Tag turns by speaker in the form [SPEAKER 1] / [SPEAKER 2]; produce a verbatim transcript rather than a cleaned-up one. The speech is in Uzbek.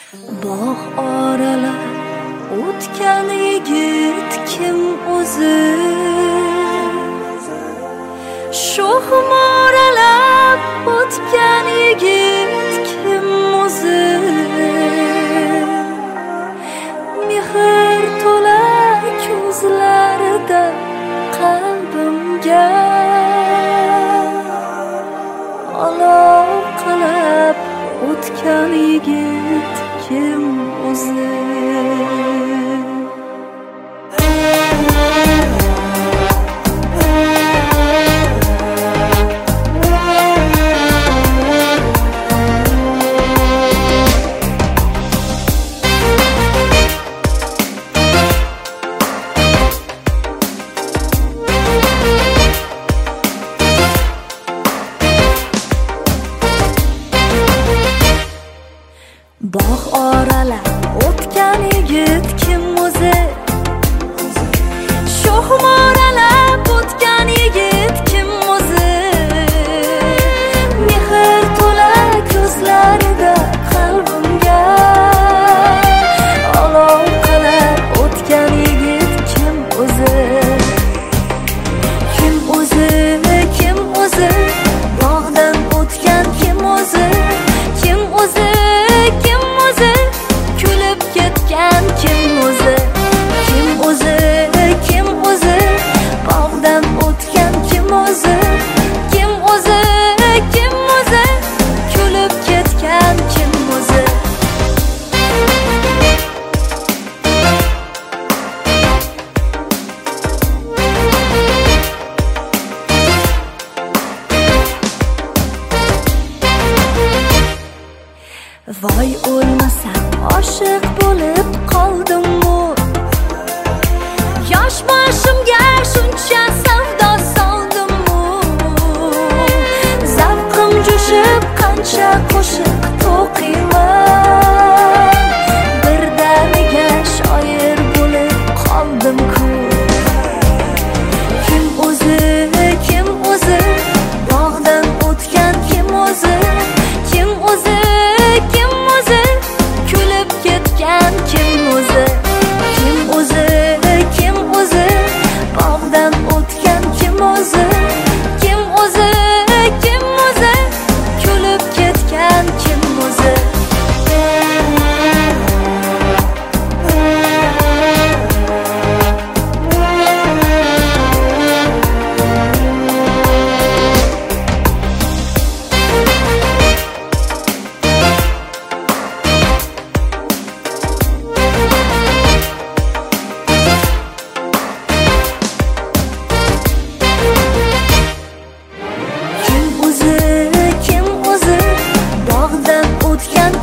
[SPEAKER 1] Bog' oralab o'tgan yigit kim o'zi? Shoh moralab o'tgan yigit kim o'zi? Mehr to'la ko'zlarida qalbimga olov qilib o'tgan yigit kim o'zi? Bog' oralab o'tgan yigit kim o'zi? Shoh moralab o'tgan yigit kim o'zi? Mehr to'la ko'zlarida qalbimga olov qilib o'tgan yigit kim o'zi? Kim o'zi? Kim o'zi? Bog'dan o'tgan kim o'zi? Kim o'zi? Kim o'zi? Kulib ketgan kim o'zi? Kim o'zi? Kim o'zi? Bog'dan o'tgan kim o'zi? Kim o'zi? Kim o'zi? Kulib ketgan kim o'zi? Voy o'lmasam oshiq bo'lib qoldim-mu? Yosh boshimga shuncha savdo soldim-mu? Zavqim jo'shib qancha qo'shiq to'qiyman, birdaniga shoir bo'lib qoldim-ku. Kim o'zi? Kim o'zi? Bog'dan o'tgan kim o'zi? Kim o'zi? Kim o'zi? Kulib ketgan kim o'zi? Kim o'zi? Kim o'zi? Bog'dan o'tgan kim o'zi? Kim o'zi? Kim o'zi? Kulib ketgan kim o'zi? Kim o'zi? Kim o'zi? Bog'dan o'tgan